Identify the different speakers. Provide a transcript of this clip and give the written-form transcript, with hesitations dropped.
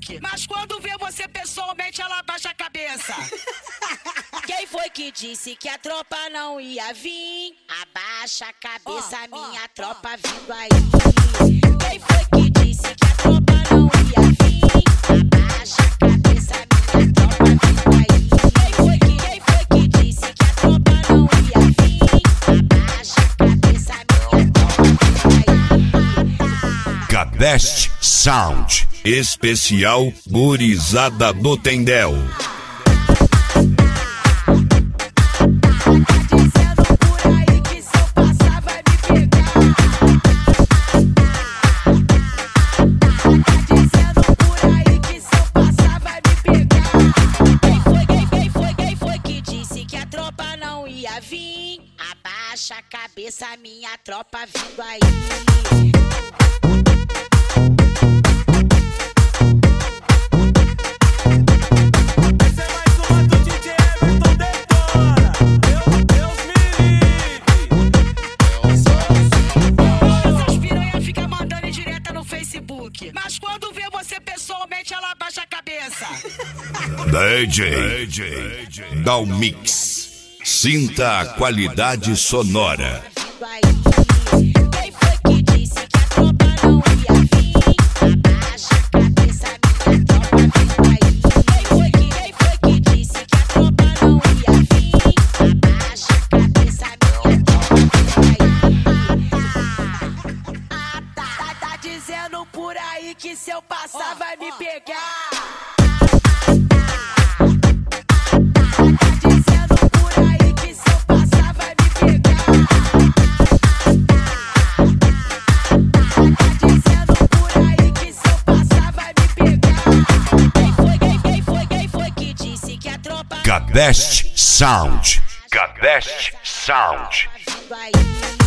Speaker 1: Facebook. Mas quando vê você pessoalmente, ela baixa a cabeça.
Speaker 2: Quem foi que disse que a tropa não ia vir? Abaixa a cabeça, minha tropa vindo aí. Quem foi que disse que a tropa não ia vir? Abaixa a cabeça, minha tropa vindo aí. Quem foi que disse que a tropa não ia vir? Abaixa a cabeça, minha tropa vindo aí.
Speaker 3: Cabest Sound, especial Gurizada do Tendel.
Speaker 2: Abaixa a cabeça, minha tropa vindo aí.
Speaker 4: Essa é mais uma do DJ Everton Detona. Deus me livre.
Speaker 1: Essas piranha fica mandando indireta no Facebook. Mas quando vê você pessoalmente, ela baixa a cabeça.
Speaker 3: DJ dá o mix. Sinta a qualidade sonora.
Speaker 2: Quem foi que disse que a tropa não ia vir? Abaixa a cabeça, minha tropa vindo aí. Quem foi que disse que a tropa não ia vir? Abaixa a cabeça, minha tropa vindo aí. Tá dizendo por aí que se eu passar vai me pegar.
Speaker 3: Cabest Sound. Cabest Sound.
Speaker 2: Vai.